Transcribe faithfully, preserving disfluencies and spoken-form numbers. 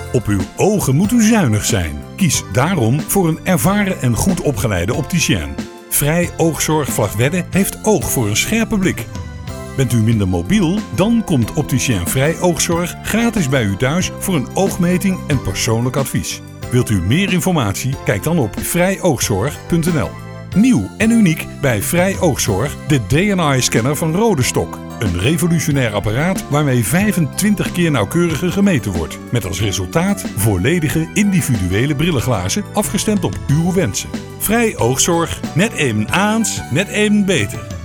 Op uw ogen moet u zuinig zijn. Kies daarom voor een ervaren en goed opgeleide opticien. Vrij Oogzorg Vlagtwedde heeft oog voor een scherpe blik. Bent u minder mobiel? Dan komt opticien Vrij Oogzorg gratis bij u thuis voor een oogmeting en persoonlijk advies. Wilt u meer informatie? Kijk dan op vrij oogzorg punt n l. Nieuw en uniek bij Vrij Oogzorg de D N I-scanner van Rodestok. Een revolutionair apparaat waarmee vijfentwintig keer nauwkeuriger gemeten wordt. Met als resultaat volledige individuele brillenglazen afgestemd op uw wensen. Vrij Oogzorg, net even aans, net even beter.